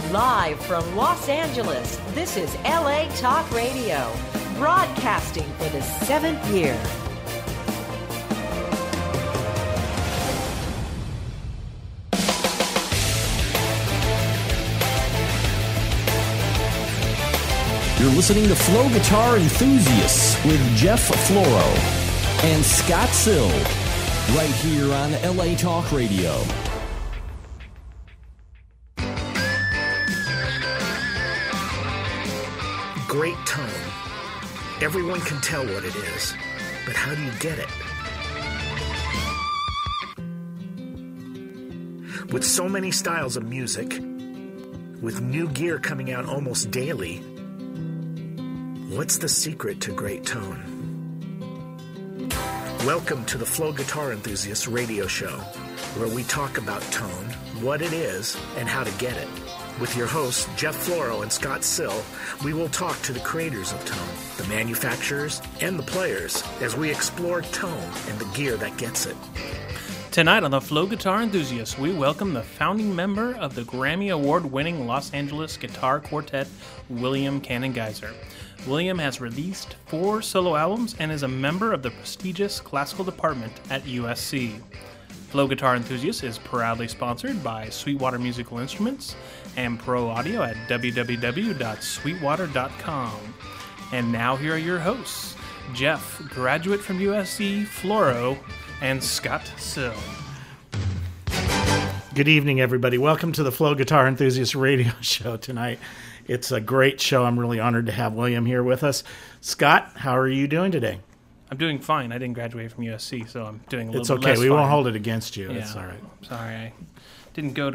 Live from Los Angeles, this is LA Talk Radio, broadcasting for the 7th year. You're listening to Flow Guitar Enthusiasts with Jeff Floro and Scott Sill, right here on LA Talk Radio. Great tone. Everyone can tell what it is, but how do you get it? With so many styles of music, with new gear coming out almost daily, what's the secret to great tone? Welcome to the Flow Guitar Enthusiasts radio show, where we talk about tone, what it is, and how to get it. With your hosts, Jeff Floro and Scott Sill, we will talk to the creators of tone, the manufacturers, and the players as we explore tone and the gear that gets it. Tonight on the Flow Guitar Enthusiasts, we welcome the founding member of the Grammy Award-winning Los Angeles guitar quartet, William Cannon Geyser. William has released 4 solo albums and is a member of the prestigious classical department at USC. Flow Guitar Enthusiasts is proudly sponsored by Sweetwater Musical Instruments and Pro Audio at www.sweetwater.com. And now here are your hosts, Jeff, graduate from USC, Floro, and Scott Sill. Good evening, everybody. Welcome to the Flow Guitar Enthusiasts radio show tonight. It's a great show. I'm really honored to have William here with us. Scott, how are you doing today? I'm doing fine. I didn't graduate from USC, so I'm doing a little It's bit okay. less We fine. won't hold it against you. Yeah, It's all right. Sorry, I didn't go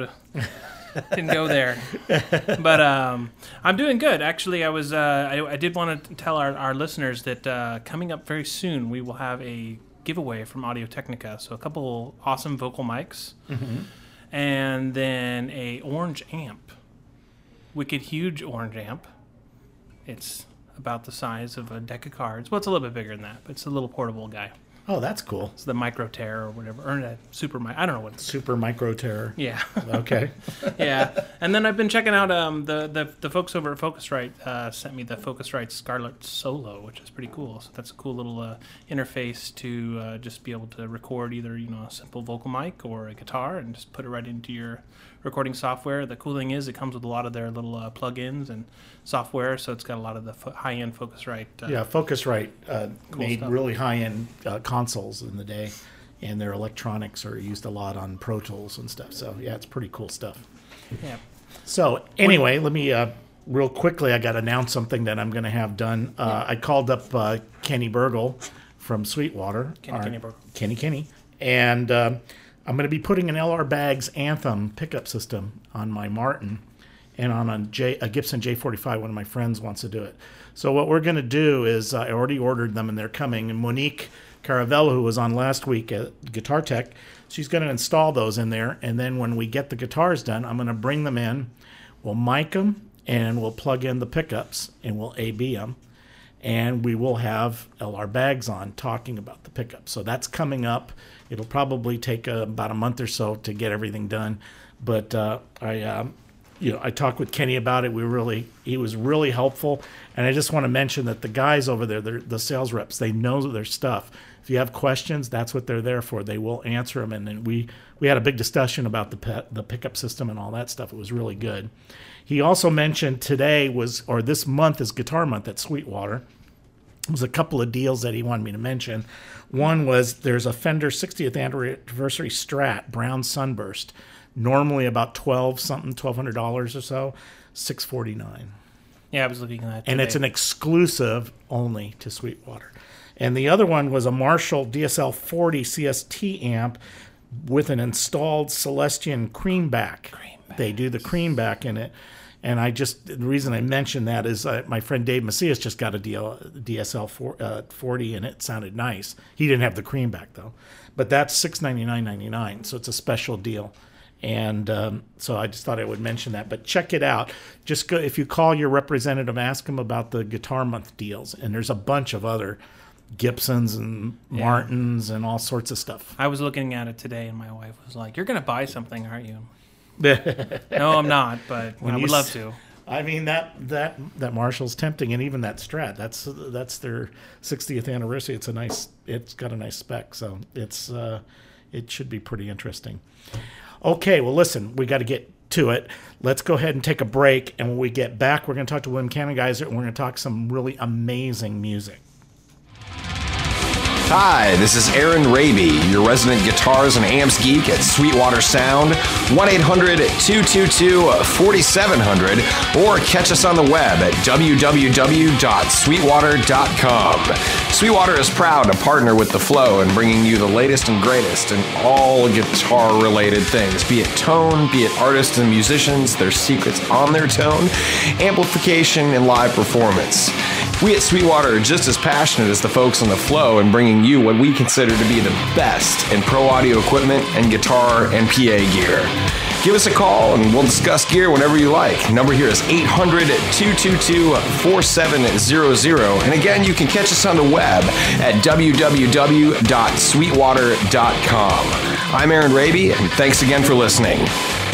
there. But I'm doing good. Actually, I did want to tell our listeners that coming up very soon, we will have a giveaway from Audio Technica. So a couple awesome vocal mics, and then a orange amp, wicked huge orange amp. It's about the size of a deck of cards. Well, it's a little bit bigger than that, but it's a little portable guy. Oh, that's cool. It's the Micro Terror or whatever, or that Super Micro. I don't know what it's. Super Micro Terror. Yeah. Okay. Yeah, and then I've been checking out the folks over at Focusrite sent me the Focusrite Scarlett Solo, which is pretty cool. So that's a cool little interface to just be able to record either a simple vocal mic or a guitar and just put it right into your recording software. The cool thing is it comes with a lot of their little plugins and software, so it's got a lot of the high-end Focusrite. Focusrite made stuff. really high-end consoles in the day, and their electronics are used a lot on Pro Tools and stuff. So, yeah, it's pretty cool stuff. Yeah. So, anyway, let me, real quickly, I got to announce something that I'm going to have done. I called up Kenny Burgle from Sweetwater. Kenny Burgle. Kenny. And I'm going to be putting an LR Baggs Anthem pickup system on my Martin and on a Gibson J45. One of my friends wants to do it. So what we're going to do is I already ordered them and they're coming. And Monique Caravello, who was on last week at Guitar Tech, she's going to install those in there. And then when we get the guitars done, I'm going to bring them in. We'll mic them and we'll plug in the pickups and we'll AB them. And we will have LR Baggs on talking about the pickups. So that's coming up. It'll probably take about a month or so to get everything done. But I talked with Kenny about it. He was really helpful. And I just want to mention that the guys over there, the sales reps, they know their stuff. If you have questions, that's what they're there for. They will answer them. And then we had a big discussion about the pickup system and all that stuff. It was really good. He also mentioned this month is Guitar Month at Sweetwater. There was a couple of deals that he wanted me to mention. One was there's a Fender 60th anniversary Strat Brown Sunburst, normally about $1,200 or so, $649. Yeah, I was looking at that today. And it's an exclusive only to Sweetwater. And the other one was a Marshall DSL 40 CST amp with an installed Celestion creamback. They do the creamback in it. And the reason I mentioned that is my friend Dave Macias just got a DSL 40, and it sounded nice. He didn't have the creamback, though. But that's $699.99, so it's a special deal. And so I just thought I would mention that. But check it out. Just go, if you call your representative, ask them about the Guitar Month deals. And there's a bunch of other Gibsons and Martins and all sorts of stuff. I was looking at it today, and my wife was like, "You're going to buy something, aren't you?" No, I'm not, but I would love to. I mean, that Marshall's tempting, and even that Strat. That's their 60th anniversary. It's got a nice spec, so it should be pretty interesting. Okay, well, listen, we got to get to it. Let's go ahead and take a break, and when we get back, we're going to talk to William Kanengeiser, and we're going to talk some really amazing music. Hi, this is Aaron Raby, your resident guitars and amps geek at Sweetwater Sound. 1-800-222-4700, or catch us on the web at www.sweetwater.com. Sweetwater is proud to partner with The Flow in bringing you the latest and greatest in all guitar-related things, be it tone, be it artists and musicians, their secrets on their tone, amplification, and live performance. We at Sweetwater are just as passionate as the folks on The Flow in bringing you what we consider to be the best in pro audio equipment and guitar and PA gear. Give us a call and we'll discuss gear whenever you like. Number here is 800-222-4700. And again, you can catch us on the web at www.sweetwater.com. I'm Aaron Raby, and thanks again for listening.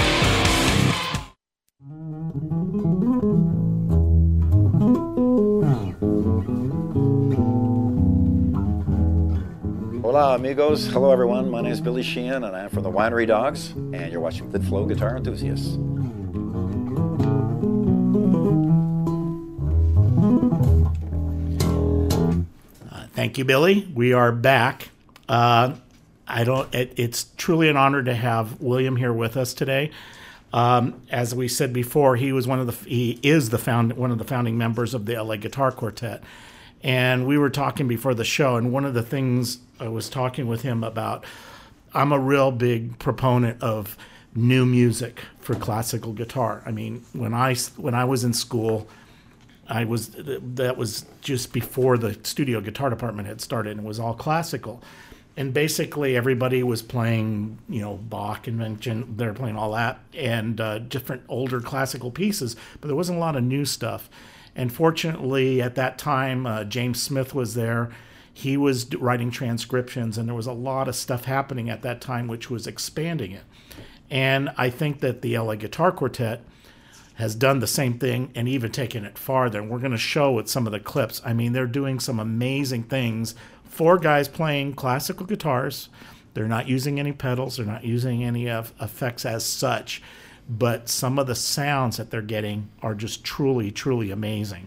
Hola amigos, hello everyone, my name is Billy Sheehan and I'm from the Winery Dogs and you're watching The Flow Guitar Enthusiasts. Thank you, Billy. We are back. It's truly an honor to have William here with us today. As we said before, he is one of the founding members of the LA Guitar Quartet. And we were talking before the show, and one of the things I was talking with him about, I'm a real big proponent of new music for classical guitar. I mean, when I was in school, that was just before the studio guitar department had started, and it was all classical. And basically everybody was playing, Bach Invention, they're playing all that, and different older classical pieces, but there wasn't a lot of new stuff. And fortunately, at that time, James Smith was there. He was writing transcriptions, and there was a lot of stuff happening at that time, which was expanding it. And I think that the LA Guitar Quartet has done the same thing and even taken it farther. And we're going to show with some of the clips. I mean, they're doing some amazing things. 4 guys playing classical guitars. They're not using any pedals. They're not using any effects as such. But some of the sounds that they're getting are just truly, truly amazing.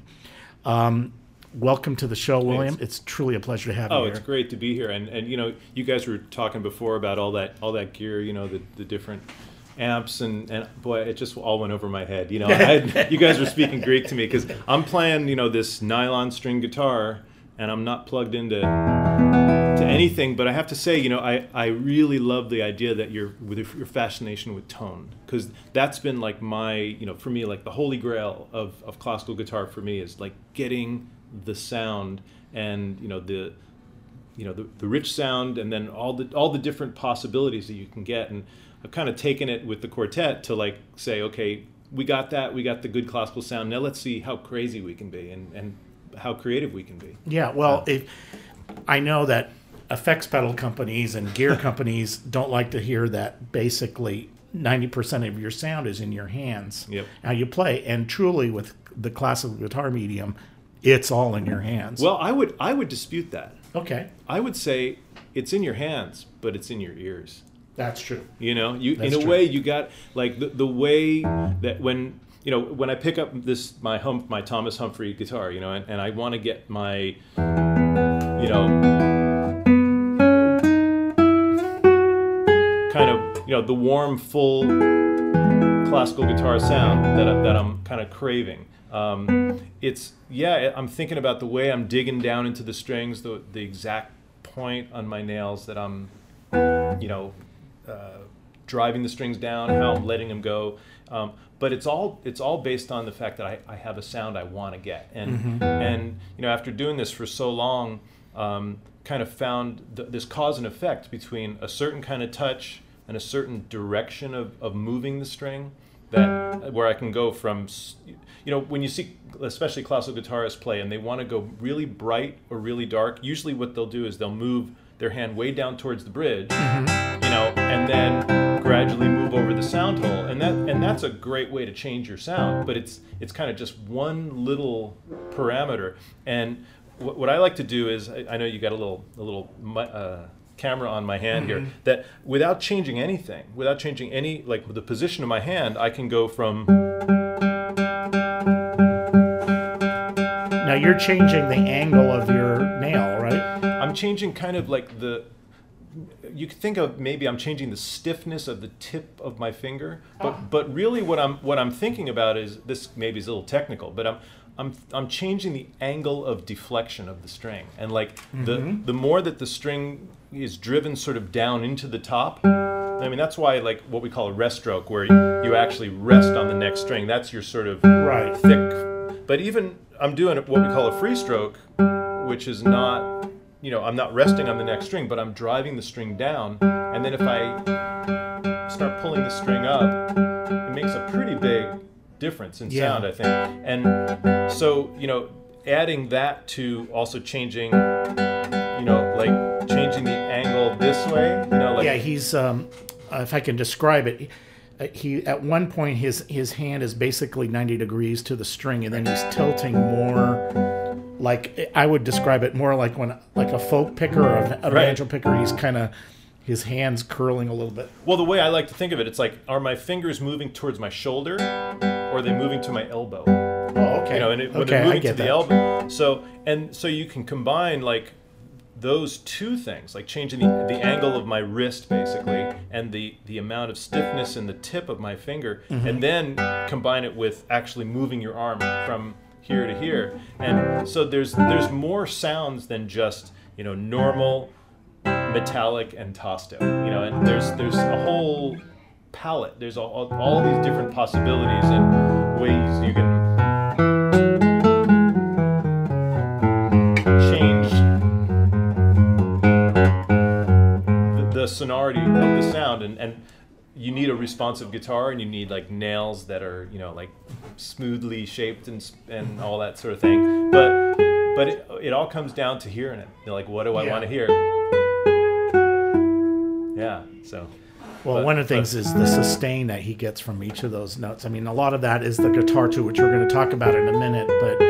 Welcome to the show, William. It's truly a pleasure to have you here. Oh, it's great to be here. And you guys were talking before about all that gear, the different amps, and boy, it just all went over my head. You guys were speaking Greek to me because I'm playing, this nylon string guitar, and I'm not plugged into anything, but I have to say, I really love the idea that your fascination with tone, because that's been like my, for me, like the holy grail of classical guitar for me is like getting the sound and the rich sound, and then all the different possibilities that you can get. And I've kind of taken it with the quartet to like say, okay, we got the good classical sound. Now let's see how crazy we can be and how creative we can be. Yeah, well, I know that effects pedal companies and gear companies don't like to hear that basically 90% of your sound is in your hands. Yep. How you play. And truly with the classical guitar medium, it's all in your hands. Well, I would dispute that. Okay. I would say it's in your hands, but it's in your ears. That's true. In a way you got like the way that when I pick up my Thomas Humphrey guitar, and I want to get my kind of the warm, full classical guitar sound that I'm kind of craving. I'm thinking about the way I'm digging down into the strings, the exact point on my nails that I'm, driving the strings down, how I'm letting them go. But it's all based on the fact that I have a sound I want to get, and after doing this for so long, kind of found this cause and effect between a certain kind of touch and a certain direction of moving the string, where I can go from, when you see especially classical guitarists play and they want to go really bright or really dark, usually what they'll do is they'll move their hand way down towards the bridge, and then gradually move over the sound hole, and that's a great way to change your sound, but it's kind of just one little parameter. And what I like to do is, I know you got a little camera on my hand here, that without changing anything, without changing any, like the position of my hand, I can go from. Now you're changing the angle of your nail, right? I'm changing kind of like you could think of, maybe I'm changing the stiffness of the tip of my finger, but really what I'm thinking about is, this maybe is a little technical, but I'm changing the angle of deflection of the string, and like the more that the string is driven sort of down into the top. I mean, that's why, like, what we call a rest stroke, where you actually rest on the next string. That's your sort of thick. But even I'm doing what we call a free stroke, which is not, I'm not resting on the next string, but I'm driving the string down. And then if I start pulling the string up, it makes a pretty big difference in sound, I think. And so, adding that to also changing, like changing the angle this way, he's, if I can describe it, he at one point his hand is basically 90 degrees to the string, and then he's tilting more, like I would describe it more like a folk picker or a banjo picker. He's kind of, his hands curling a little bit. Well, the way I like to think of it, it's like, are my fingers moving towards my shoulder, or are they moving to my elbow? Oh, okay. When they're moving to the elbow. So you can combine like those two things, like changing the angle of my wrist basically, and the amount of stiffness in the tip of my finger, and then combine it with actually moving your arm from here to here. And so there's more sounds than just normal, metallic, and tosto. And there's a whole palette. There's all these different possibilities and ways you can change the sonority of the sound, and you need a responsive guitar, and you need like nails that are like smoothly shaped and all that sort of thing. But it all comes down to hearing it. Like, what do I want to hear? Yeah. So. Well, one of the things is the sustain that he gets from each of those notes. I mean, a lot of that is the guitar too, which we're going to talk about in a minute.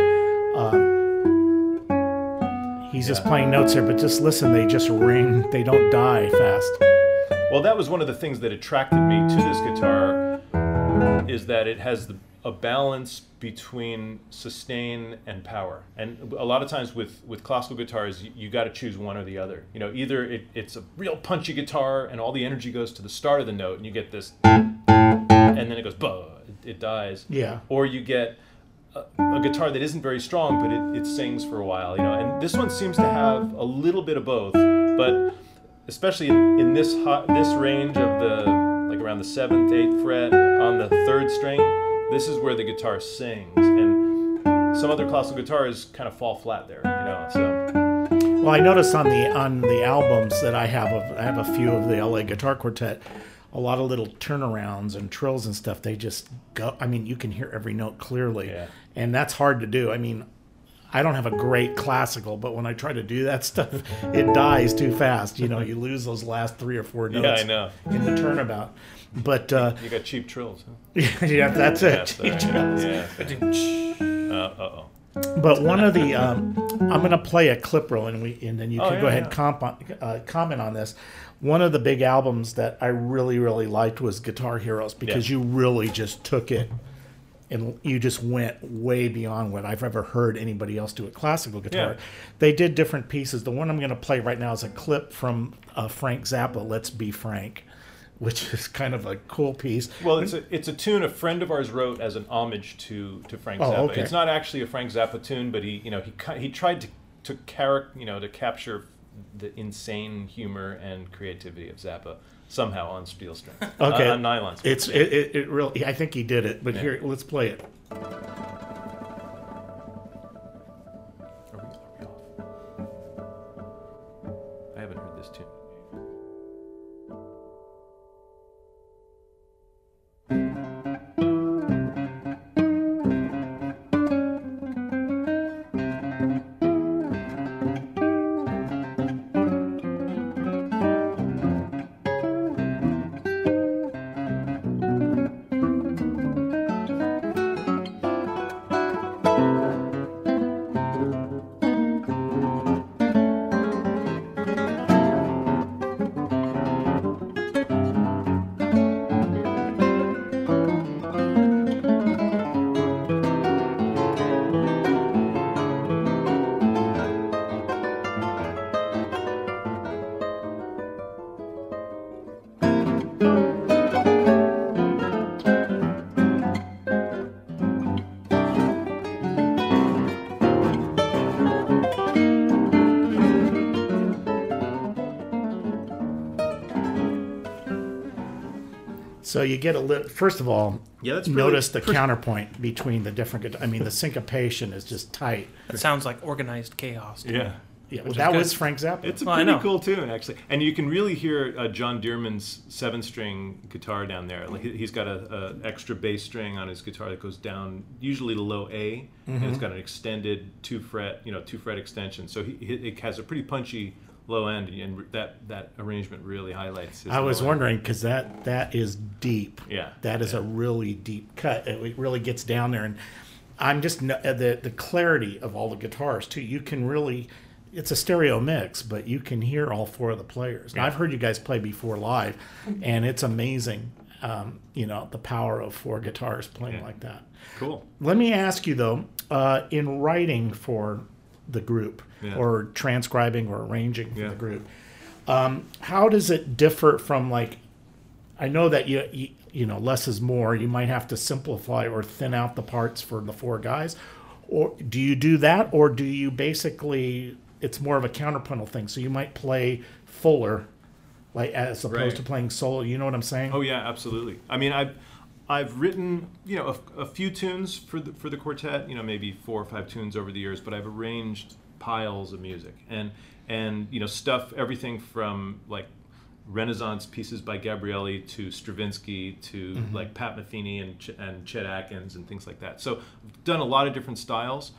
But he's just playing notes here. But just listen, they just ring. They don't die fast. Well, that was one of the things that attracted me to this guitar, is that it has a balance between sustain and power. And a lot of times with classical guitars, you got to choose one or the other. Either it's a real punchy guitar and all the energy goes to the start of the note and you get this, and then it goes, bah, it dies. Yeah. Or you get a guitar that isn't very strong, but it sings for a while. And this one seems to have a little bit of both, but especially in this range of like around the 7th, 8th fret on the 3rd string, this is where the guitar sings, and some other classical guitars kind of fall flat there, So. Well, I noticed on the albums that I have a few of the LA Guitar Quartet, a lot of little turnarounds and trills and stuff. They just go. I mean, you can hear every note clearly, and that's hard to do. I mean, I don't have a great classical, but when I try to do that stuff, it dies too fast. You lose those last 3 or 4 notes. I know. In the turnabout. But you got cheap trills, huh? Yeah, that's it. Cheap trills. Yeah. But one of the, I'm going to play a clip roll, and then you can go ahead and comment on this. One of the big albums that I really, really liked was Guitar Heroes, because you really just took it and you just went way beyond what I've ever heard anybody else do at classical guitar. Yeah. They did different pieces. The one I'm going to play right now is a clip from Frank Zappa, Let's Be Frank, which is kind of a cool piece. Well, it's a tune a friend of ours wrote as an homage to Frank Zappa. Okay. It's not actually a Frank Zappa tune, but he tried to capture the insane humor and creativity of Zappa somehow on steel string. Okay, on nylon string. It really. I think he did it, but here, let's play it. Are we off? I haven't heard this tune. So you get a little. First of all, that's notice the counterpoint between the different. I mean, the syncopation is just tight. That sounds like organized chaos. Yeah. Yeah, well, that was Frank Zappa. It's a pretty cool tune, actually. And you can really hear John Dearman's 7-string guitar down there. Like he's got a extra bass string on his guitar that goes down, usually to low A, and it's got an extended 2-fret extension. So it has a pretty punchy low end, and that arrangement really highlights his I was low wondering, because that is deep. Yeah. That is a really deep cut. It really gets down there. And I'm just, the clarity of all the guitars, too. You can really... It's a stereo mix, but you can hear all 4 of the players. Now, I've heard you guys play before live, and it's amazing, the power of 4 guitars playing like that. Cool. Let me ask you, though, in writing for the group, or transcribing or arranging for the group, how does it differ from, like, I know that you know, less is more. You might have to simplify or thin out the parts for the 4 guys. Or do you do that, or do you basically... It's more of a counterpuntal thing, so you might play fuller, like as opposed to playing solo. You know what I'm saying? Oh yeah, absolutely. I mean, I've written a few tunes for the quartet. Maybe 4 or 5 tunes over the years, but I've arranged piles of music and stuff everything from like Renaissance pieces by Gabrielli to Stravinsky to like Pat Metheny and Chet Atkins and things like that. So I've done a lot of different styles.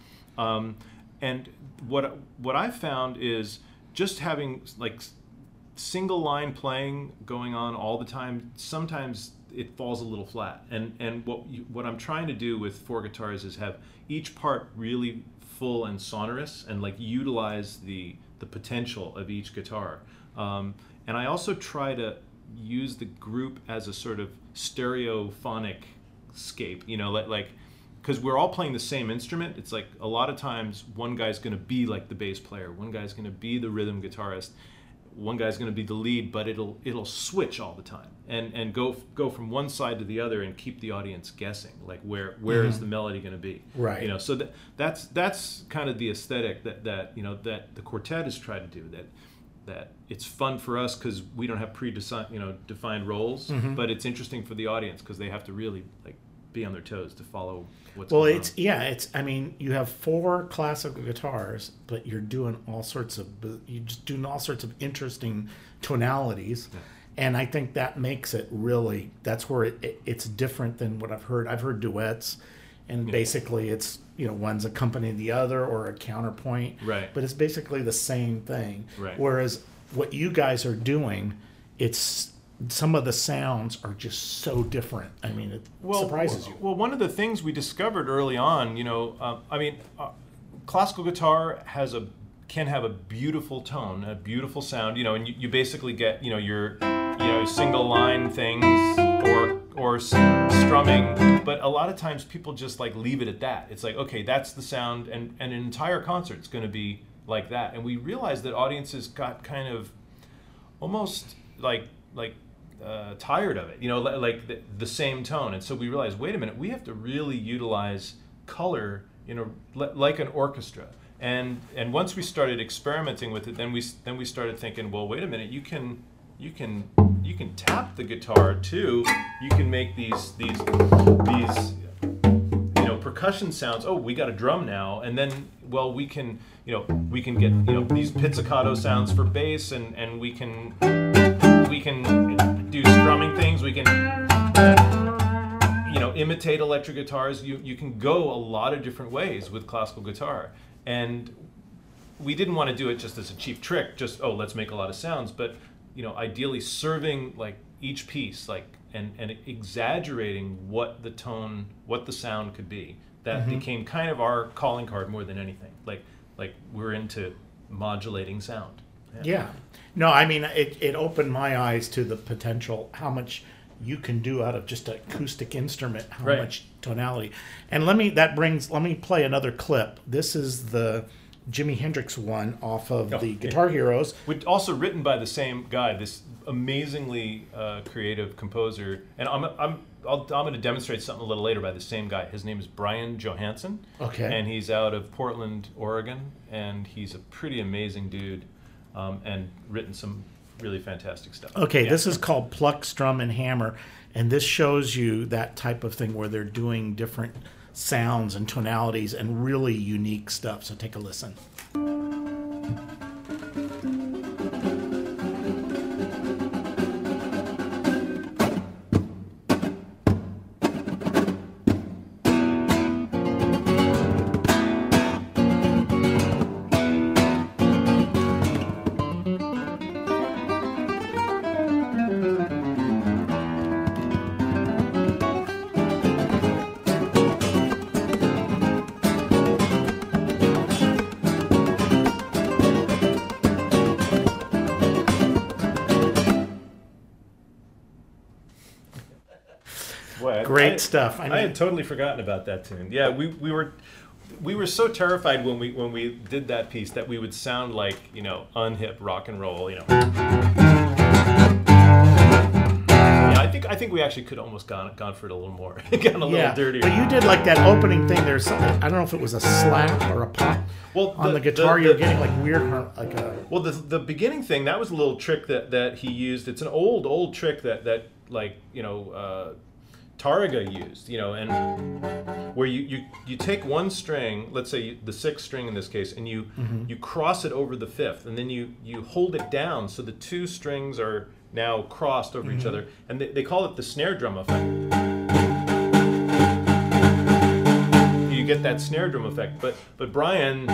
And what I've found is just having like single line playing going on all the time, sometimes it falls a little flat. And what I'm trying to do with 4 guitars is have each part really full and sonorous and like utilize the potential of each guitar. And I also try to use the group as a sort of stereophonic scape, like because we're all playing the same instrument. It's like a lot of times one guy's going to be like the bass player, one guy's going to be the rhythm guitarist, one guy's going to be the lead, but it'll switch all the time and go from one side to the other and keep the audience guessing, like where is the melody going to be, right? So that's kind of the aesthetic that the quartet has tried to do. That it's fun for us because we don't have defined roles, but it's interesting for the audience because they have to really like be on their toes to follow what's going on. I mean, you have 4 classical guitars, but you're doing all sorts of interesting tonalities, and I think that makes it really, that's where it's different than what I've heard. I've heard duets, and basically it's one's accompanying the other or a counterpoint, right? But it's basically the same thing, right? Whereas what you guys are doing, it's some of the sounds are just so different. I mean, it surprises you. Well, one of the things we discovered early on, classical guitar can have a beautiful tone, a beautiful sound, and you basically get, your single line things or strumming, but a lot of times people just like leave it at that. It's like, okay, that's the sound, and an entire concert's going to be like that. And we realized that audiences got kind of almost like tired of it, like the same tone. And so we realized, wait a minute, we have to really utilize color, like an orchestra. And once we started experimenting with it, then we started thinking, well, wait a minute, you can tap the guitar too. You can make these percussion sounds. Oh, we got a drum now, and then we can get these pizzicato sounds for bass, and we can do strumming things. We can imitate electric guitars. You can go a lot of different ways with classical guitar, and we didn't want to do it just as a cheap trick. Just let's make a lot of sounds, but ideally serving like each piece, like and exaggerating what the sound could be. That became kind of our calling card more than anything. Like we're into modulating sound. Yeah. No, I mean, it opened my eyes to the potential, how much you can do out of just an acoustic instrument, how much tonality. And let me play another clip. This is the Jimi Hendrix one off of the Guitar Heroes. Also written by the same guy, this amazingly creative composer. And I'm going to demonstrate something a little later by the same guy. His name is Brian Johansson. Okay. And he's out of Portland, Oregon, and he's a pretty amazing dude, and written some really fantastic stuff. Okay, Yeah. this is called Pluck, Strum, and Hammer, and this shows you that type of thing where they're doing different sounds and tonalities and really unique stuff. So take a listen. Boy, Great stuff. I had totally forgotten about that tune. Yeah, we were so terrified when we did that piece that we would sound like, you know, unhip rock and roll, you know. Yeah, I think we actually could almost gone for it a little more, gotten a little dirtier. But you did like that opening thing. There's something, I don't know if it was a slap or a pop. Well, on the guitar, you're getting like weird, like a. Well, the beginning thing, that was a little trick that he used. It's an old trick that like, you know, Tariga used, you know, and where you take one string, let's say the sixth string in this case, and you cross it over the fifth, and then you hold it down so the two strings are now crossed over each other, and they call it the snare drum effect. You get that snare drum effect, but Brian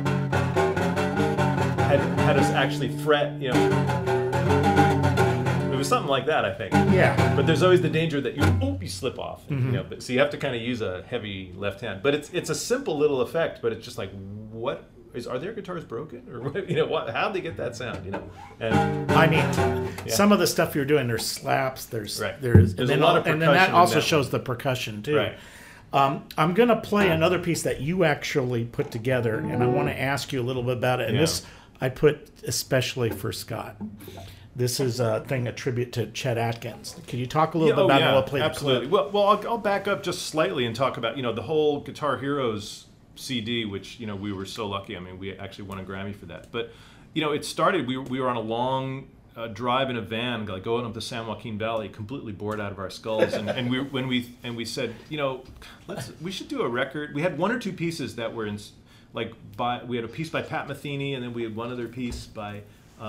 had us actually fret, you know. It was something like that, I think. Yeah. But there's always the danger that you slip off. You know, so you have to kind of use a heavy left hand. But it's a simple little effect. But it's just like, are their guitars broken, or you know, how'd they get that sound? You know, and I mean, some of the stuff you're doing, there's slaps, there's a lot of percussion, and then that also in that shows the percussion too. Right. I'm going to play another piece that you actually put together, and I want to ask you a little bit about it. And this I put especially for Scott. This is a tribute to Chet Atkins. Can you talk a little bit about it? We'll play absolutely. the clip. Well, I'll back up just slightly and talk about, you know, the whole Guitar Heroes CD, which, you know, we were so lucky. I mean, we actually won a Grammy for that. But, you know, it started. We were on a long drive in a van, like going up the San Joaquin Valley, completely bored out of our skulls. And we said, you know, we should do a record. We had one or two pieces that were in, like, we had a piece by Pat Metheny, and then we had one other piece by.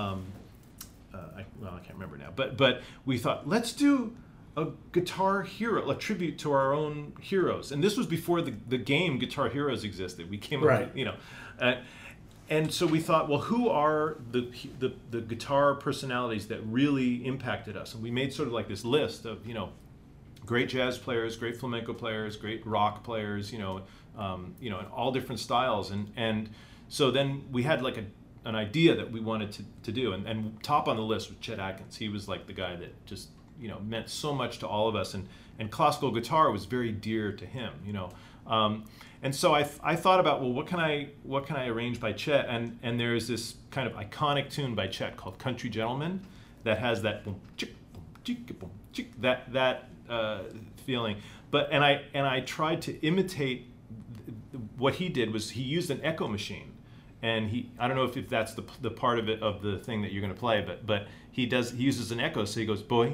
I can't remember now, but we thought, let's do a Guitar Hero, a tribute to our own heroes. And this was before the game Guitar Heroes existed. We came up with, you know, and so we thought, well, who are the guitar personalities that really impacted us? And we made sort of like this list of, you know, great jazz players, great flamenco players, great rock players, you know, in all different styles. And so then we had like an idea that we wanted to do, and top on the list was Chet Atkins. He was like the guy that just, you know, meant so much to all of us, and classical guitar was very dear to him, you know. And so I thought about, well, what can I arrange by Chet, and there's this kind of iconic tune by Chet called Country Gentleman that has that boom chick boom chick boom chick, that feeling. But and I tried to imitate what he did. Was he used an echo machine. And I don't know if that's the part of it, of the thing that you're going to play, but he uses an echo, so he goes boy,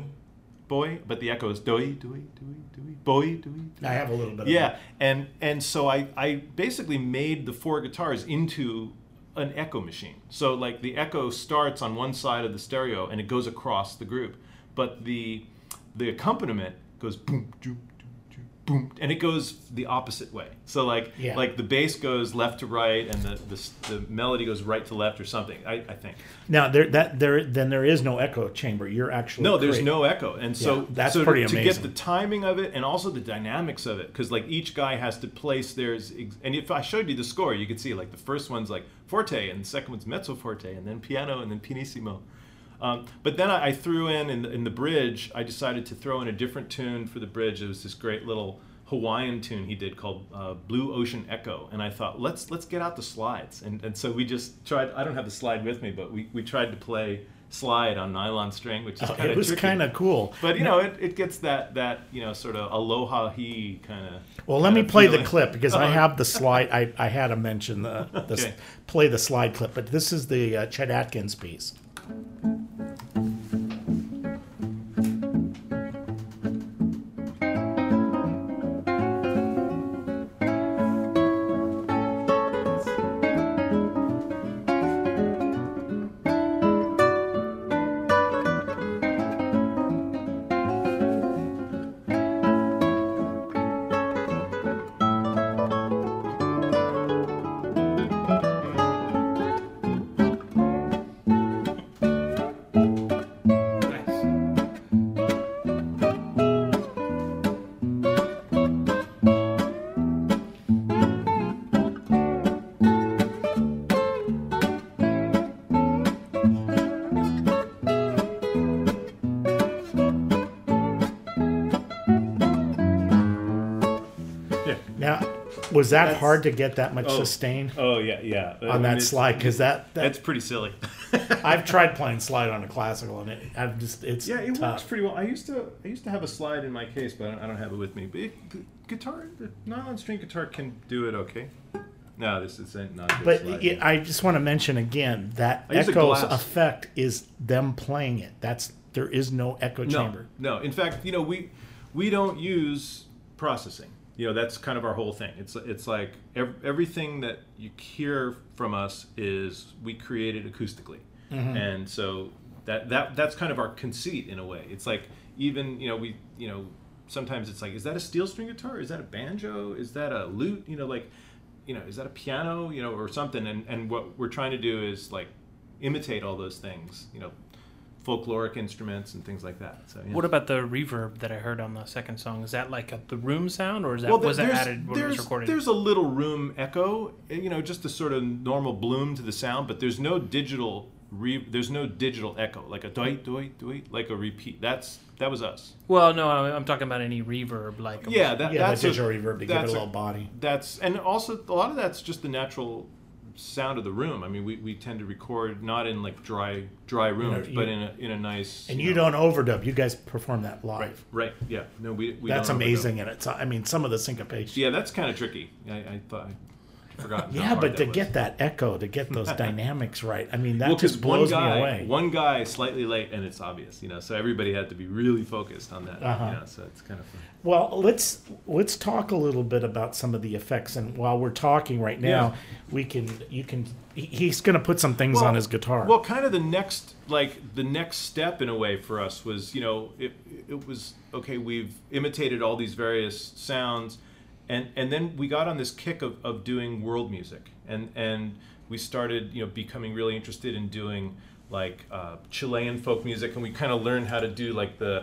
but the echo is doi, doi, doi, doi, boy, doi. I have a little bit of that. And so I basically made the four guitars into an echo machine. So like the echo starts on one side of the stereo and it goes across the group, but the accompaniment goes boom, boom, boom, and it goes the opposite way. So like the bass goes left to right, and the melody goes right to left, or something. I think. Now there is no echo chamber. You're actually there's no echo, and so that's pretty amazing. To get the timing of it and also the dynamics of it, because like each guy has to place theirs. And if I showed you the score, you could see like the first one's like forte, and the second one's mezzo forte, and then piano, and then pianissimo. But then I threw in the bridge. I decided to throw in a different tune for the bridge. It was this great little Hawaiian tune he did called Blue Ocean Echo, and I thought let's get out the slides, and so we just tried. I don't have the slide with me, but we tried to play slide on nylon string, which is kind of tricky. Kind of cool. But you know, it gets that you know, sort of aloha he kind of. Well, let me play the clip, because I have the slide. I had to mention play the slide clip, but this is the Chet Atkins piece. Was that hard to get that much sustain? Oh yeah. On that slide, because that's pretty silly. I've tried playing slide on a classical, and it's it tough. works pretty well. I used to have a slide in my case, but I don't have it with me. But the nylon string guitar can do it okay. No, this is not a good slide. I just want to mention again that echo's effect is them playing it. There is no echo chamber. No. In fact, we don't use processing. That's kind of our whole thing. It's like everything that you hear from us is we created acoustically, and so that's kind of our conceit in a way. It's like even sometimes it's like, is that a steel string guitar? Is that a banjo? Is that a lute? Is that a piano? Or something. And what we're trying to do is like imitate all those things. Folkloric instruments and things like that. So, What about the reverb that I heard on the second song? Is that like the room sound, or was that added when it was recorded? There's a little room echo, just a sort of normal bloom to the sound, but there's no digital echo, like a doit, like a repeat. That was us. Well, no, I'm talking about any reverb, like that's the digital reverb to give it a little body. And also a lot of that's just the natural sound of the room. I mean, we tend to record not in like dry rooms, but in a nice. And you don't overdub. You guys perform that live, right? Yeah. No, we. That's don't amazing, overdub. and some of the syncopation. Yeah, that's kind of tricky. I forgot. Yeah, but to get that echo, to get those dynamics right, I mean, that just blows me away. One guy slightly late, and it's obvious, so everybody had to be really focused on that. So it's kind of fun. Well, let's talk a little bit about some of the effects, and while we're talking right now, he's going to put some things on his guitar. Well, kind of the next step in a way for us was, it was okay. We've imitated all these various sounds. And then we got on this kick of doing world music, and we started becoming really interested in doing like Chilean folk music, and we kind of learned how to do like the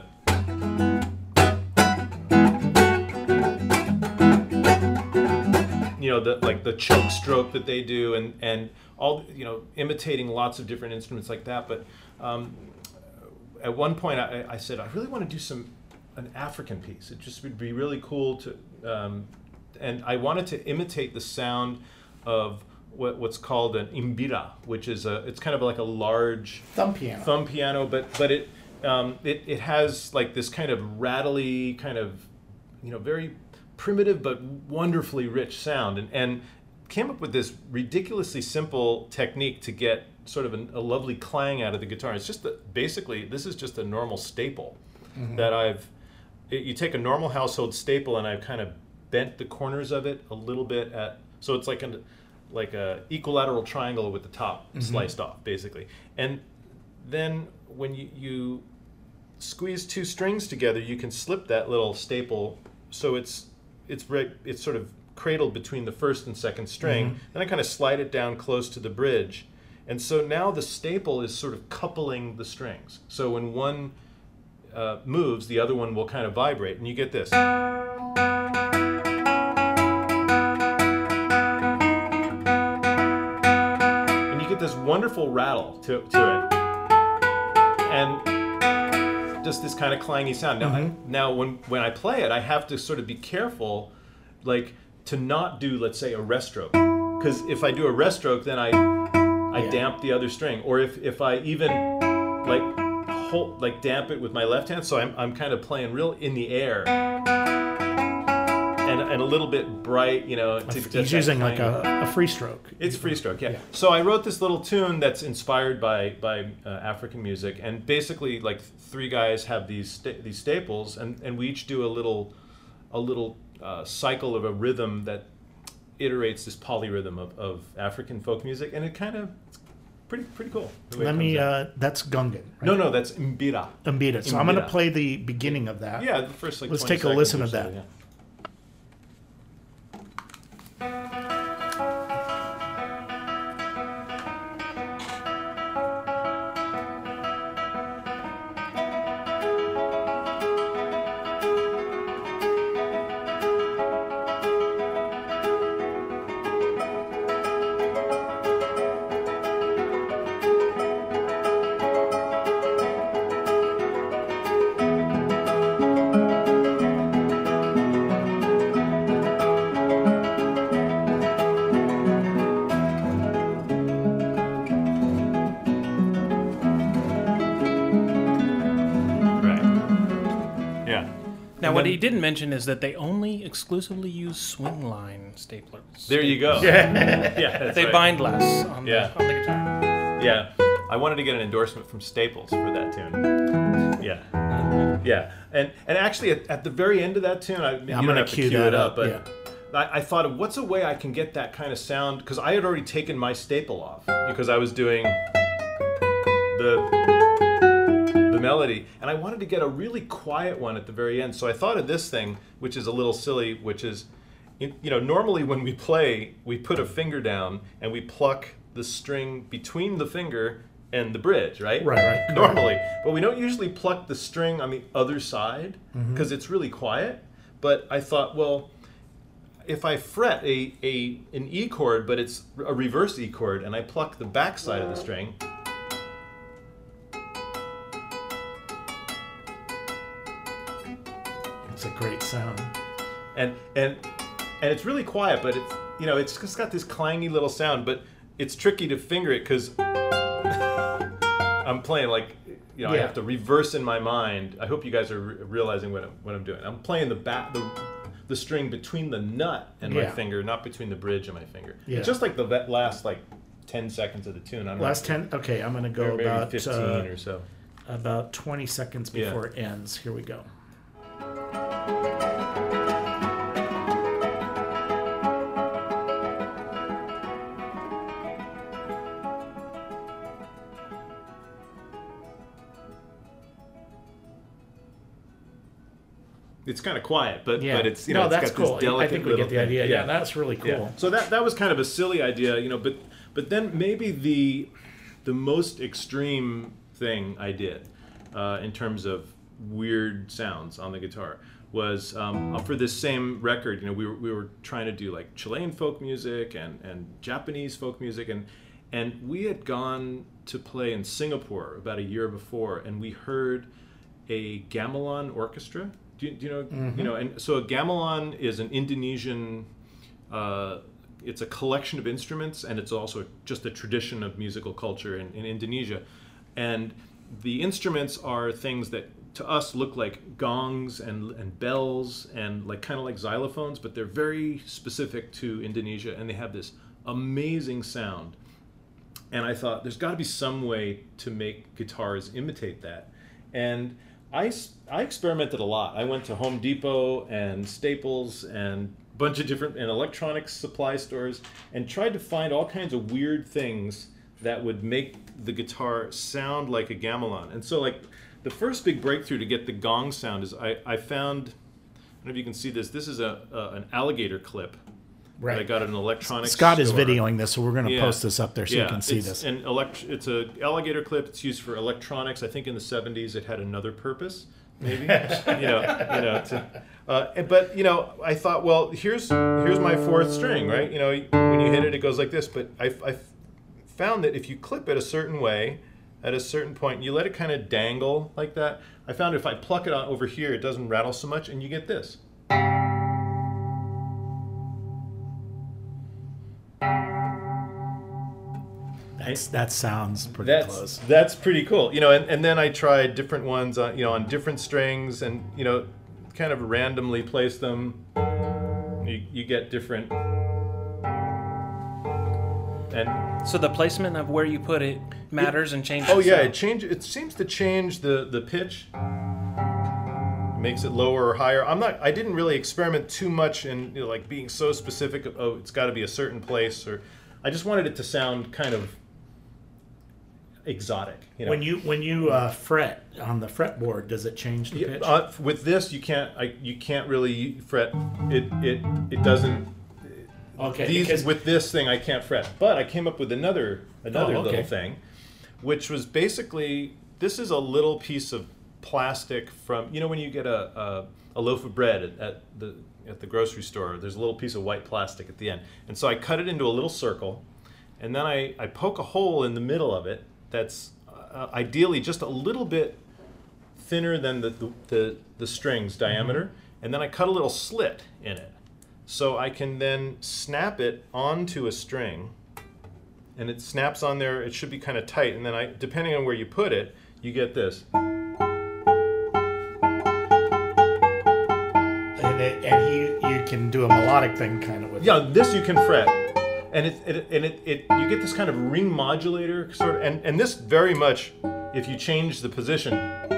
the choke stroke that they do, and all imitating lots of different instruments like that. But at one point I said I really want to do an African piece. It just would be really cool to, and I wanted to imitate the sound of what's called an imbira, which is it's kind of like a large thumb piano, but it has like this kind of rattly, kind of very primitive but wonderfully rich sound, and came up with this ridiculously simple technique to get sort of a lovely clang out of the guitar. It's just basically this is just a normal staple that you take a normal household staple, and I've kind of bent the corners of it a little bit so it's like a equilateral triangle with the top sliced off, basically. And then when you squeeze two strings together, you can slip that little staple so it's sort of cradled between the first and second string. Then I kind of slide it down close to the bridge, and so now the staple is sort of coupling the strings. So when one moves, the other one will kind of vibrate, and you get this. And you get this wonderful rattle to it, and just this kind of clangy sound. Now, when I play it, I have to sort of be careful, like to not do, let's say, a rest stroke, because if I do a rest stroke, then I damp the other string, or if I even damp it with my left hand, so I'm kind of playing real in the air and a little bit bright, He's using like a free stroke. It's free stroke, yeah. So I wrote this little tune that's inspired by African music, and basically like three guys have these staples, and we each do a little cycle of a rhythm that iterates this polyrhythm of African folk music, and it kind of pretty cool. That's Gungan, right? No, that's Mbira. Mbira. So I'm going to play the beginning of that. Yeah, the first Let's take a listen to that. Yeah. Now, what he didn't mention is that they only exclusively use swing line staplers. There you go. Yeah, that's They right. bind less on the guitar. Yeah, I wanted to get an endorsement from Staples for that tune. Yeah, and actually at the very end of that tune, I'm going to cue cue that it up, up, but I thought of what's a way I can get that kind of sound, because I had already taken my staple off because I was doing the melody, and I wanted to get a really quiet one at the very end. So I thought of this thing, which is a little silly, which is, normally when we play, we put a finger down and we pluck the string between the finger and the bridge, right? Right. Normally. But we don't usually pluck the string on the other side because it's really quiet. But I thought, well, if I fret an E chord, but it's a reverse E chord, and I pluck the back side of the string, it's a great sound. and it's really quiet, but it's it's just got this clangy little sound, but it's tricky to finger it because I'm playing I have to reverse in my mind. I hope you guys are realizing what I'm doing. I'm playing the string between the nut and my finger, not between the bridge and my finger. Yeah. It's just like the last 10 seconds of the tune. Last 10. Okay, I'm going to go maybe about 15 or so. About 20 seconds before it ends. Here we go. It's kind of quiet, but it's no, it's that's got this cool. delicate I think we little get the thing. idea. Yeah, that's really cool. Yeah. So that was kind of a silly idea, but then maybe the most extreme thing I did in terms of weird sounds on the guitar was for this same record. We were trying to do like Chilean folk music and Japanese folk music, and we had gone to play in Singapore about a year before, and we heard a gamelan orchestra. Do you know? And so a gamelan is an Indonesian. It's a collection of instruments, and it's also just a tradition of musical culture in Indonesia. And the instruments are things that to us look like gongs and bells and kind of like xylophones, but they're very specific to Indonesia, and they have this amazing sound. And I thought there's got to be some way to make guitars imitate that. And I experimented a lot. I went to Home Depot and Staples and a bunch of different electronics supply stores and tried to find all kinds of weird things that would make the guitar sound like a gamelan. And so the first big breakthrough to get the gong sound is I found, I don't know if you can see this, this is an alligator clip. Right. I got at an electronics Scott store. is videoing this, so we're going to post this up there so you can see this. It's an alligator clip. It's used for electronics. I think in the 70s it had another purpose, maybe. But I thought, well, here's my fourth string, right? When you hit it, it goes like this. But I found that if you clip it a certain way, at a certain point, you let it kind of dangle like that. I found if I pluck it on over here, it doesn't rattle so much, and you get this. That sounds pretty close. That's pretty cool. And then I tried different ones on different strings, and kind of randomly place them. You get different. And so the placement of where you put it matters and changes. Oh yeah, it seems to change the pitch. Makes it lower or higher. I didn't really experiment too much in being so specific. Oh, it's got to be a certain place, or I just wanted it to sound kind of exotic. When you fret on the fretboard, does it change the pitch? With this, you can't really fret. It doesn't. Okay. With this thing, I can't fret. But I came up with another little thing, which was basically, this is a little piece of plastic from when you get a loaf of bread at the grocery store, there's a little piece of white plastic at the end, and so I cut it into a little circle, and then I poke a hole in the middle of it that's ideally just a little bit thinner than the string's diameter, and then I cut a little slit in it, so I can then snap it onto a string, and it snaps on there. It should be kind of tight, and then depending on where you put it, you get this. you can do a melodic thing kind of with it. Yeah, this you can fret, and you get this kind of ring modulator sort of, and this very much, if you change the position,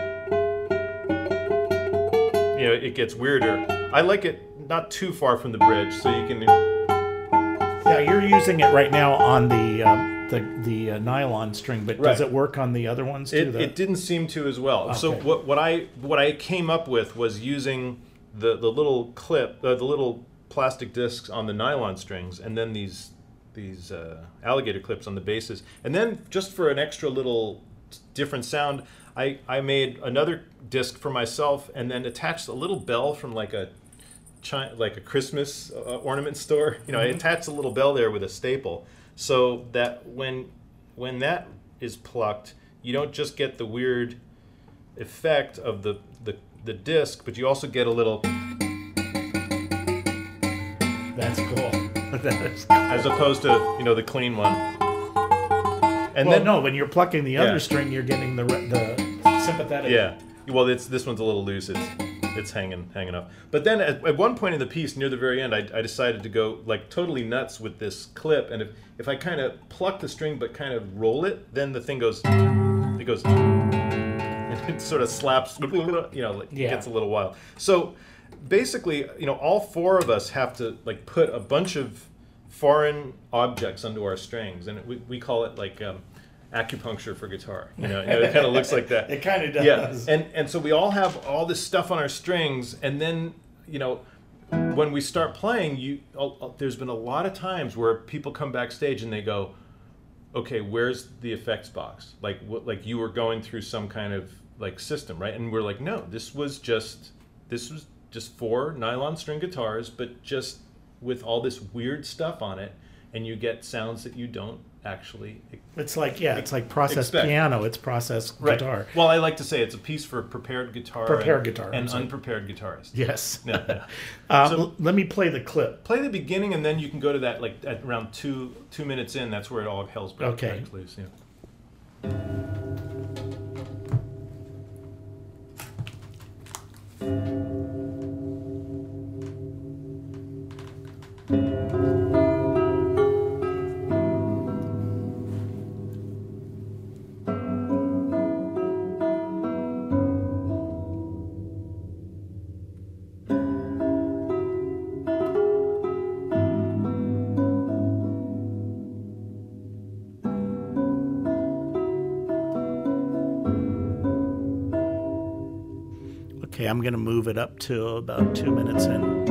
it gets weirder. I like it not too far from the bridge, so you can. Yeah, you're using it right now on the nylon string, but does it work on the other ones too? It didn't seem to as well. Okay. So what I came up with was using the little clip, the little plastic discs on the nylon strings, and then these alligator clips on the basses, and then just for an extra little different sound, I made another disc for myself, and then attached a little bell from like a Christmas ornament store. I attached a little bell there with a staple, so that when that is plucked, you don't just get the weird effect of the disc, but you also get a little. That's cool. As opposed to the clean one. And when you're plucking the other string, you're getting the sympathetic. Yeah. Well, this one's a little loose. It's hanging up. But then at one point in the piece, near the very end, I decided to go like totally nuts with this clip. And if I kind of pluck the string but kind of roll it, then the thing goes. It goes. And it sort of slaps. It gets a little wild. So basically, all four of us have to like put a bunch of foreign objects under our strings, and we call it like acupuncture for guitar. It kind of looks like that. It kind of does. Yeah, and so we all have all this stuff on our strings, and then when we start playing, there's been a lot of times where people come backstage and they go, "Okay, where's the effects box? Like you were going through some kind of like system, right?" And we're like, "No, this was just 4 nylon string guitars, but just with all this weird stuff on it, and you get sounds that you don't actually." It's like processed piano. It's processed guitar. Well, I like to say it's a piece for prepared guitar and unprepared guitarists. Yes. No. So let me play the clip. Play the beginning, and then you can go to that like at around 2 minutes in. That's where it all hell's breaks loose. Yeah. Okay, I'm going to move it up to about 2 minutes in.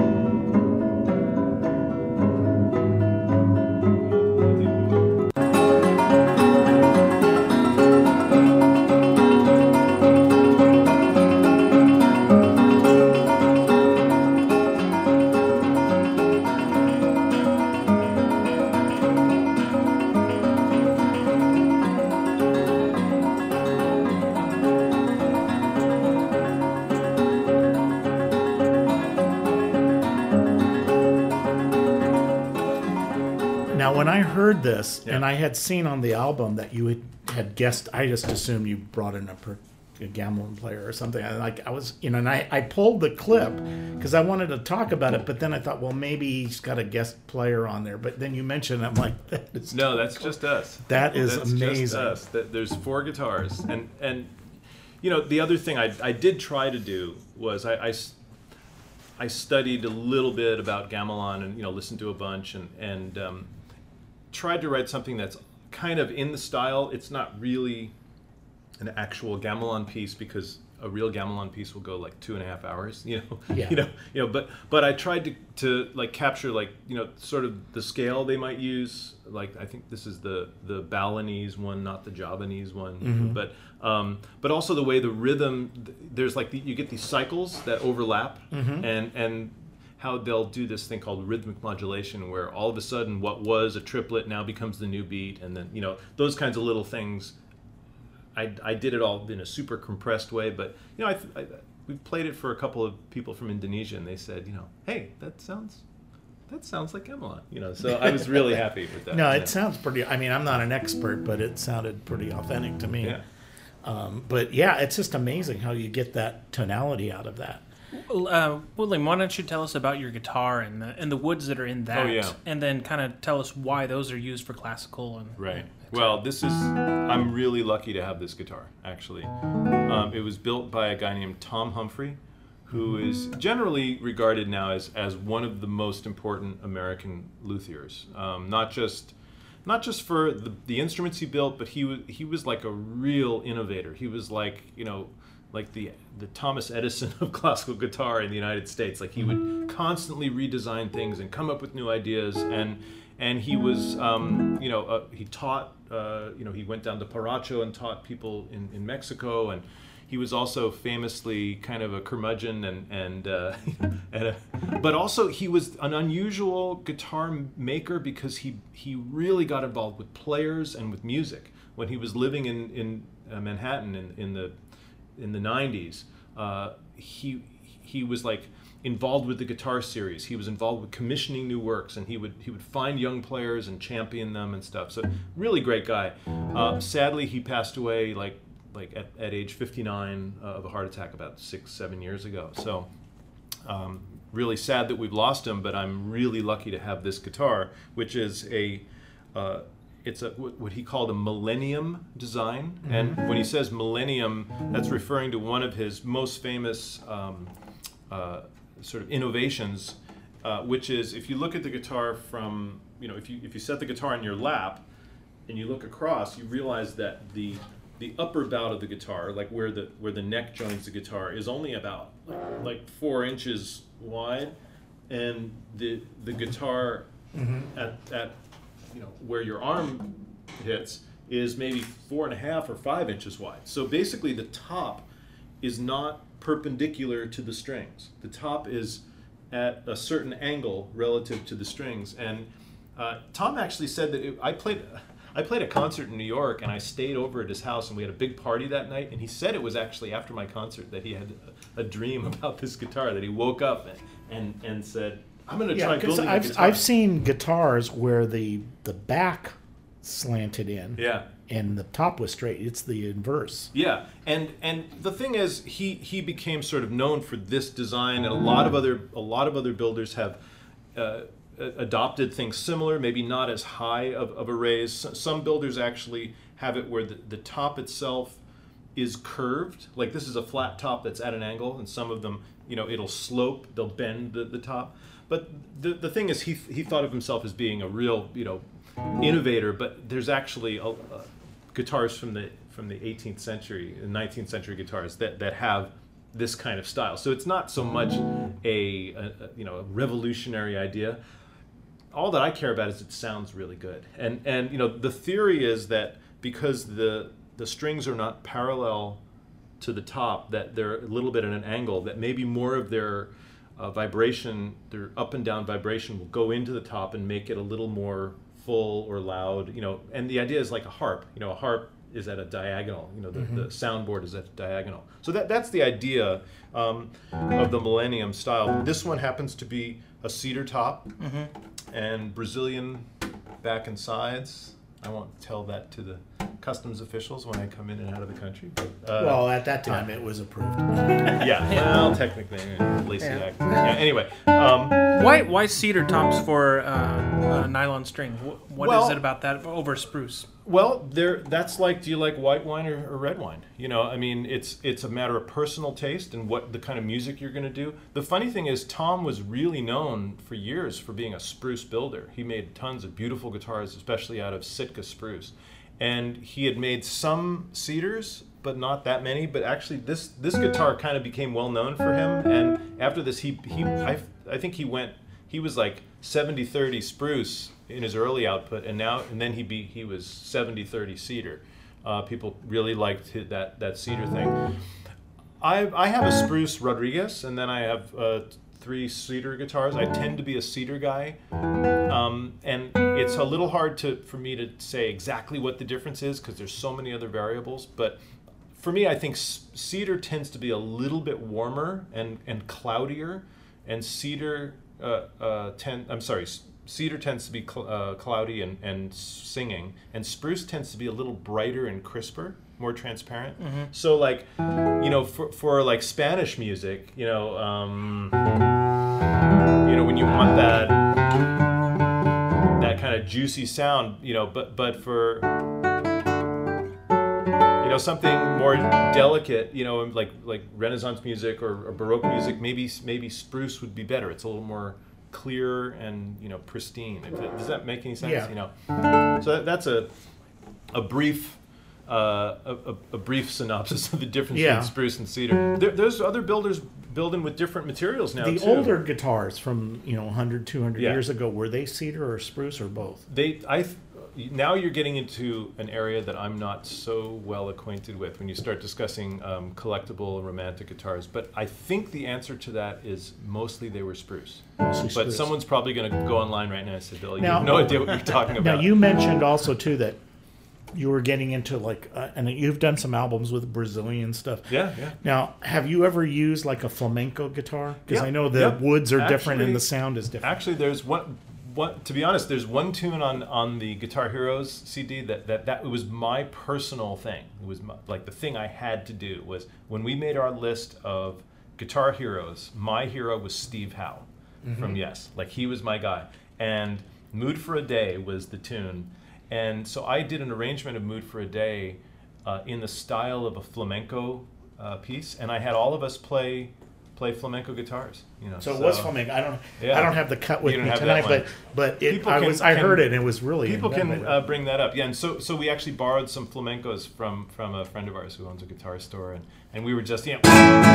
When I heard this, and I had seen on the album that you had guessed, I just assumed you brought in a gamelan player or something. And I pulled the clip because I wanted to talk about it, but then I thought, well, maybe he's got a guest player on there. But then you mentioned it, I'm like, that's just us. That is that's amazing. Just us. There's 4 guitars, and the other thing I did try to do was I studied a little bit about gamelan and listened to a bunch and tried to write something that's kind of in the style. It's not really an actual gamelan piece because a real gamelan piece will go like 2.5 hours, but I tried to like capture like sort of the scale they might use. Like I think this is the Balinese one, not the Javanese one, but also the way the rhythm. There's like you get these cycles that overlap, and how they'll do this thing called rhythmic modulation, where all of a sudden what was a triplet now becomes the new beat, and then those kinds of little things. I did it all in a super compressed way, but we played it for a couple of people from Indonesia, and they said, hey, that sounds like gamelan, So I was really happy with that. No, it sounds pretty. I mean, I'm not an expert, but it sounded pretty authentic to me. Yeah. But yeah, it's just amazing how you get that tonality out of that. William, why don't you tell us about your guitar and the woods that are in that, Oh, yeah. and then kind of tell us why those are used for classical and Right. Well, I'm really lucky to have this guitar, actually. It was built by a guy named Tom Humphrey, who is generally regarded now as one of the most important American luthiers. Not just for the instruments he built, but he was like a real innovator. He was like, like the Thomas Edison of classical guitar in the United States. Like he would constantly redesign things and come up with new ideas. And he was, he taught, he went down to Paracho and taught people in Mexico. And he was also famously kind of a curmudgeon but also he was an unusual guitar maker because he really got involved with players and with music. When he was living in Manhattan in the 90s, he was like involved with the guitar series. He was involved with commissioning new works, and he would find young players and champion them and stuff. So really great guy. Sadly, he passed away like at age 59 of a heart attack about 6-7 years ago. So really sad that we've lost him, but I'm really lucky to have this guitar, which is it's what he called a millennium design. And when he says millennium, that's referring to one of his most famous sort of innovations, which is if you look at the guitar from, if you set the guitar in your lap and you look across, you realize that the upper bout of the guitar, like where the neck joins the guitar, is only about like 4 inches wide, and the guitar at where your arm hits is maybe 4.5 or 5 inches wide. So basically, the top is not perpendicular to the strings. The top is at a certain angle relative to the strings. And Tom actually said that I played a concert in New York, and I stayed over at his house, and we had a big party that night. And he said it was actually after my concert that he had a dream about this guitar, that he woke up and said, I'm going to try building a guitar. I've seen guitars where the back slanted in, and the top was straight. It's the inverse. Yeah, and the thing is, he became sort of known for this design, and a lot of other builders have adopted things similar, maybe not as high of a raise. Some builders actually have it where the top itself is curved. Like this is a flat top that's at an angle, and some of them, it'll slope, they'll bend the top. But the thing is, he thought of himself as being a real, innovator. But there's actually guitars from the 18th century and 19th century guitars that have this kind of style. So it's not so much a revolutionary idea. All that I care about is it sounds really good. And the theory is that because the strings are not parallel to the top, that they're a little bit at an angle, that maybe more of their vibration, their up and down vibration, will go into the top and make it a little more full or loud. And the idea is like a harp. A harp is at a diagonal. The soundboard is at a diagonal. So that's the idea of the Millennium style. This one happens to be a cedar top and Brazilian back and sides. I won't tell that to the customs officials when I come in and out of the country. But, well, at that time it was approved. Well, technically, Lacey Act. Anyway, why cedar tops for nylon string? What is it about that over spruce? Well, that's like, do you like white wine or red wine? It's a matter of personal taste and what the kind of music you're going to do. The funny thing is, Tom was really known for years for being a spruce builder. He made tons of beautiful guitars, especially out of Sitka spruce. And he had made some cedars, but not that many. But actually, this guitar kind of became well known for him. And after this, I think he was like 70-30 spruce in his early output, and then he was 70-30 cedar. People really liked that cedar thing. I have a spruce Rodriguez, and then I have 3 cedar guitars. I tend to be a cedar guy, and it's a little hard for me to say exactly what the difference is because there's so many other variables. But for me, I think cedar tends to be a little bit warmer and cloudier, and cedar tends to be cloudy and singing, and spruce tends to be a little brighter and crisper. more transparent. So like, you know, for like Spanish music, you know, when you want that kind of juicy sound, you know, but for, you know, something more delicate, you know, like Renaissance music or Baroque music, maybe spruce would be better. It's a little more clear and, you know, pristine. Does that make any sense? Yeah. You know, so that's a brief synopsis of the difference between spruce and cedar. There's other builders building with different materials now. The too. older guitars from 100, 200 years ago, were they cedar or spruce or both? Now you're getting into an area that I'm not so well acquainted with when you start discussing collectible and romantic guitars. But I think the answer to that is mostly they were spruce. But someone's probably going to go online right now and say, Bill, you have no idea what you're talking about. Now, you mentioned also, too, that you were getting into and you've done some albums with Brazilian stuff. Yeah. Now, have you ever used like a flamenco guitar? Because I know the woods are different and the sound is different. Actually, there's one. To be honest, there's one tune on the Guitar Heroes CD that was my personal thing. It was like the thing I had to do was when we made our list of Guitar Heroes. My hero was Steve Howe from Yes. Like he was my guy, and Mood for a Day was the tune. And so I did an arrangement of Mood for a Day in the style of a flamenco piece, and I had all of us play flamenco guitars. You know, so it was flamenco. I don't have the cut with me tonight, but I heard it and it was really people can bring that up. Yeah, and so we actually borrowed some flamencos from a friend of ours who owns a guitar store, and we were just just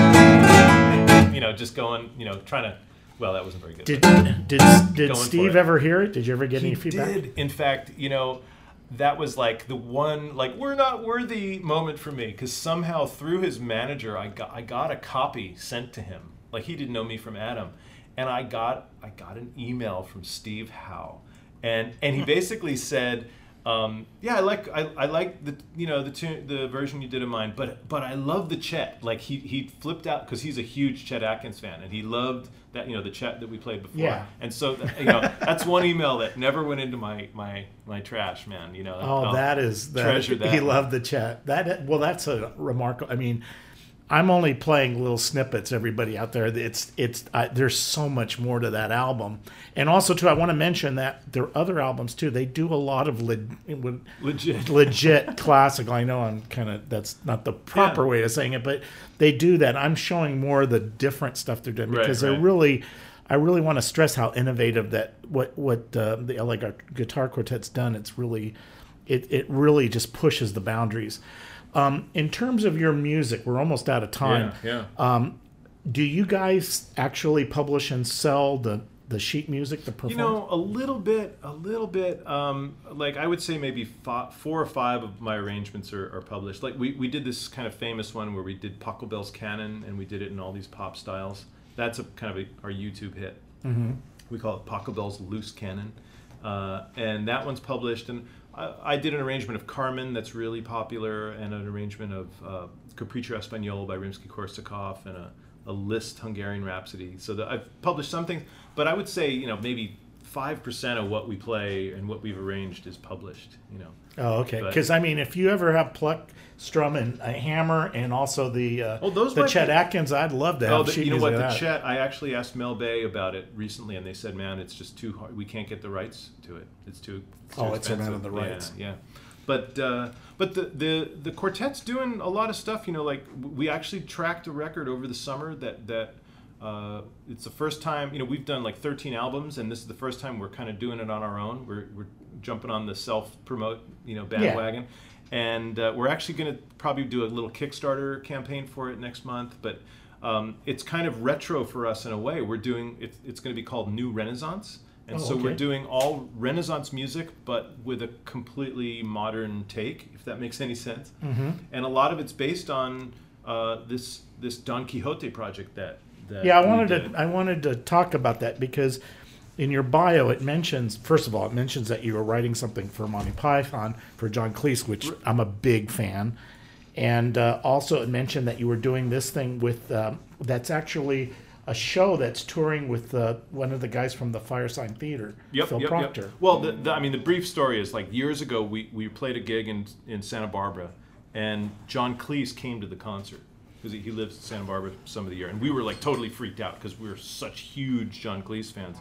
going trying to. Well, that wasn't very good. Did Steve ever hear it? Did you ever get any feedback? He did. In fact, that was like the one, like, we're not worthy moment for me, because somehow through his manager, I got a copy sent to him. Like, he didn't know me from Adam. And I got an email from Steve Howe. And he basically said, yeah, I like the version you did of mine, but I love the Chet. Like he flipped out because he's a huge Chet Atkins fan, and he loved that the Chet that we played before. Yeah. And so that's one email that never went into my trash, man. Treasure that. He loved the Chet. That's a remarkable. I mean, I'm only playing little snippets. Everybody out there, there's so much more to that album, and also too, I want to mention that there are other albums too. They do a lot of legit classical. I know that's not the proper way of saying it, but they do that. I'm showing more of the different stuff they're doing because I really want to stress how innovative that what the LA Guitar Quartet's done. It's really, it really just pushes the boundaries. In terms of your music, we're almost out of time. Yeah. Do you guys actually publish and sell the sheet music, the performance? A little bit. Like I would say maybe 4 or 5 of my arrangements are published. Like we did this kind of famous one where we did Pachelbel's Canon, and we did it in all these pop styles. That's our YouTube hit. Mm-hmm. We call it Pachelbel's Loose Canon, and that one's published. And I did an arrangement of Carmen that's really popular, and an arrangement of Capriccio Espagnol by Rimsky-Korsakov, and a Liszt Hungarian Rhapsody. So I've published something, but I would say maybe 5% of what we play and what we've arranged is published. Oh, okay. Because if you ever have pluck, strum, and a hammer, and also the Chet Atkins, I'd love to have sheet music. The Chet, I actually asked Mel Bay about it recently, and they said, "Man, it's just too hard. We can't get the rights to it. It's too expensive." It's a matter of the rights. Yeah. But the quartet's doing a lot of stuff. Like we actually tracked a record over the summer that. It's the first time, we've done like 13 albums, and this is the first time we're kind of doing it on our own. We're jumping on the self-promote, bandwagon. Yeah. And we're actually going to probably do a little Kickstarter campaign for it next month. But it's kind of retro for us in a way. We're doing, it's going to be called New Renaissance. And we're doing all Renaissance music, but with a completely modern take, if that makes any sense. Mm-hmm. And a lot of it's based on this Don Quixote project that I wanted to talk about that, because in your bio it mentions that you were writing something for Monty Python for John Cleese, which I'm a big fan, and also it mentioned that you were doing this thing with that's actually a show that's touring with one of the guys from the Firesign Theater, Phil Proctor. Well, the brief story is, like, years ago we played a gig in Santa Barbara, and John Cleese came to the concert because he lives in Santa Barbara some of the year, and we were like totally freaked out because we were such huge John Cleese fans,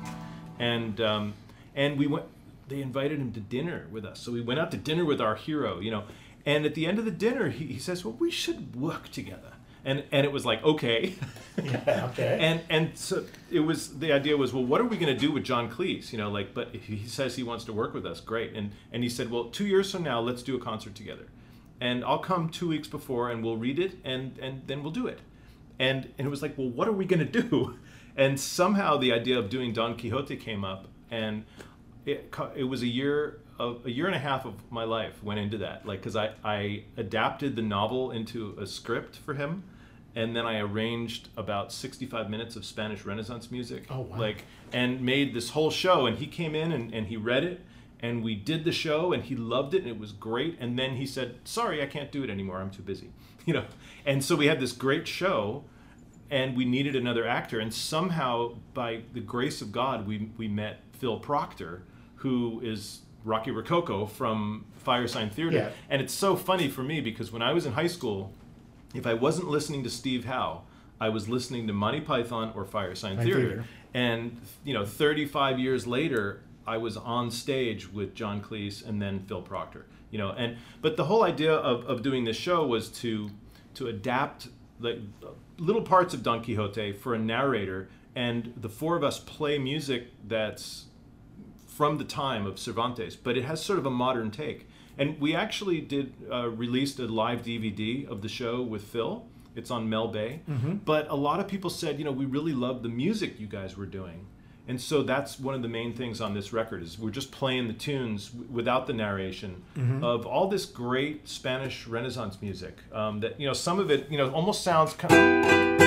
and we went. They invited him to dinner with us, so we went out to dinner with our hero, you know. And at the end of the dinner, he says, "Well, we should work together." And it was like, okay. Yeah, okay. And so the idea was, well, what are we going to do with John Cleese? You know, like, but if he says he wants to work with us, great. And he said, well, 2 years from now, let's do a concert together. And I'll come 2 weeks before and we'll read it and then we'll do it. And it was like, well, what are we going to do? And somehow the idea of doing Don Quixote came up, and it was a year and a half of my life went into that, like, because I adapted the novel into a script for him, and then I arranged about 65 minutes of Spanish Renaissance music. Oh, wow. Like, and made this whole show, and he came in and he read it, and we did the show, and he loved it, and it was great, and then he said, sorry, I can't do it anymore, I'm too busy, you know. And so we had this great show, and we needed another actor, and somehow, by the grace of God, we met Phil Proctor, who is Rocky Rococo from Firesign Theatre. Yeah. And it's so funny for me because when I was in high school, if I wasn't listening to Steve Howe, I was listening to Monty Python or Firesign Theatre. And, you know, 35 years later, I was on stage with John Cleese and then Phil Proctor. You know, but the whole idea of doing this show was to adapt like little parts of Don Quixote for a narrator, and the four of us play music that's from the time of Cervantes, but it has sort of a modern take. And we actually released a live DVD of the show with Phil. It's on Mel Bay. Mm-hmm. But a lot of people said, you know, we really love the music you guys were doing. And so that's one of the main things on this record is we're just playing the tunes without the narration of all this great Spanish Renaissance music. That, you know, some of it, you know, almost sounds kind of...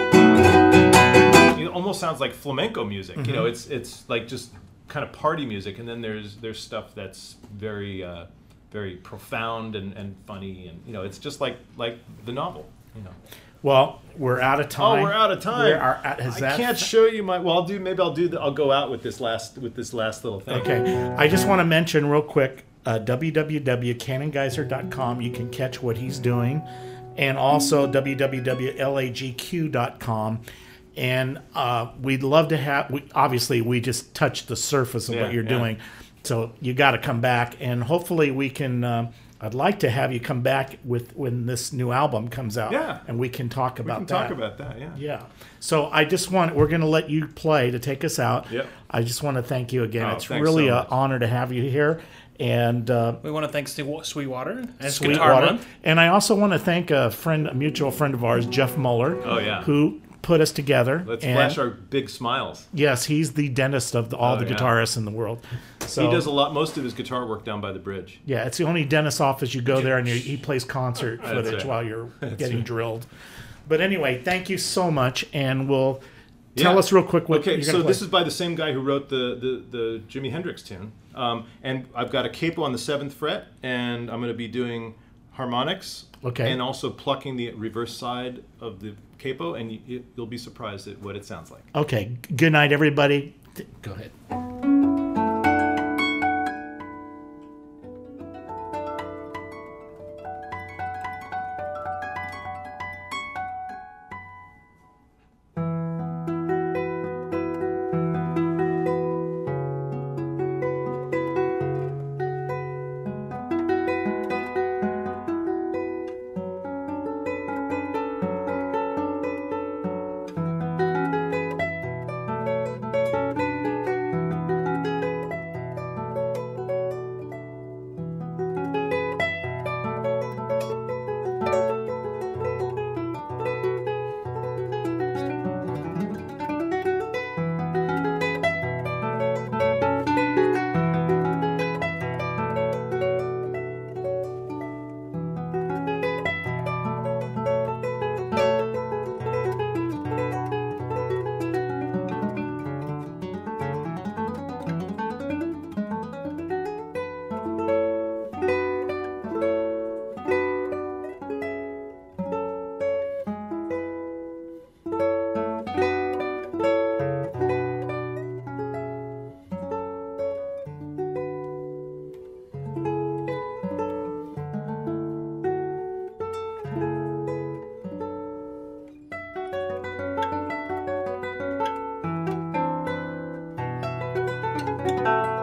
It almost sounds like flamenco music. Mm-hmm. You know, it's like just kind of party music, and then there's stuff that's very very profound and funny, and you know, it's just like the novel, you know. Well, we're out of time. Oh, we're out of time. I can't show you my. Well, I'll go out with this last little thing. Okay, I just want to mention real quick, www.cannongeyser.com. You can catch what he's doing, and also www.lagq.com. And we'd love to have. Obviously, we just touched the surface of what you're doing, so you got to come back, and hopefully we can. I'd like to have you come back when this new album comes out, and we can talk about that. Talk about that, yeah. So we're going to let you play to take us out. Yep. I just want to thank you again. It's really an honor to have you here. And we want to thank Sweetwater and Sweetwater. And I also want to thank a mutual friend of ours, Jeff Muller. Oh, yeah. Who put us together. Let's flash our big smiles. Yes, he's the dentist of all the guitarists in the world. So he does most of his guitar work down by the bridge. Yeah, it's the only dentist office you go there, and he plays concert footage while you're getting drilled. But anyway, thank you so much, and we'll tell us real quick what you're going to play. This is by the same guy who wrote the Jimi Hendrix tune. And I've got a capo on the 7th fret, and I'm going to be doing harmonics, and also plucking the reverse side of the capo, and you'll be surprised at what it sounds like. Okay, good night, everybody. Go ahead. Bye.